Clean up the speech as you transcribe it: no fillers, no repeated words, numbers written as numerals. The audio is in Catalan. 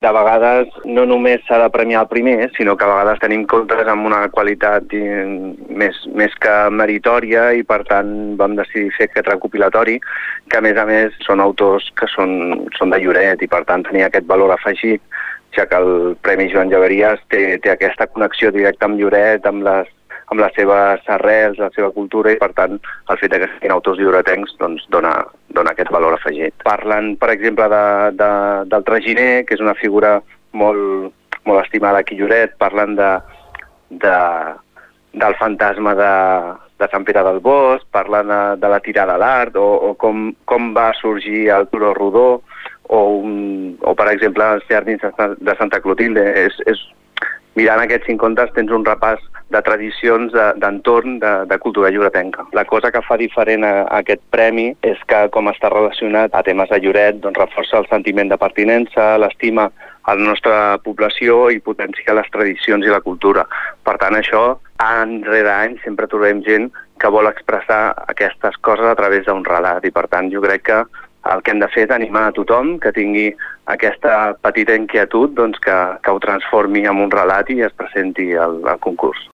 a vegades no només s'ha de premiar el primer, sinó que a vegades tenim contes amb una qualitat més que meritòria i per tant vam decidir fer aquest recopilatori, que a més són autors que són de Lloret i per tant tenia aquest valor afegit, ja que el Premi Joan Llaveries té aquesta connexió directa amb Lloret, amb les seves arrels, la seva cultura, i per tant el fet que siguin autors lloretencs doncs, dona aquest valor afegit. Parlen, per exemple, del traginer, que és una figura molt estimada aquí a Lloret, parlen del fantasma de Sant Pere del Bosc, parlen de la tirada a l'art, o com va sorgir el turó rodó, o per exemple, els jardins de Santa Clotilde. Mirant aquests 5 contes tens un repàs de tradicions d'entorn de cultura lloretenca. La cosa que fa diferent a aquest premi és que, com està relacionat a temes de Lloret, doncs reforça el sentiment de pertinença, l'estima a la nostra població i potencia les tradicions i la cultura. Per tant, això, any rere any, sempre trobem gent que vol expressar aquestes coses a través d'un relat i, per tant, jo crec que el que hem de fer és animar a tothom que tingui aquesta petita inquietud doncs, que ho transformi en un relat i es presenti al concurs.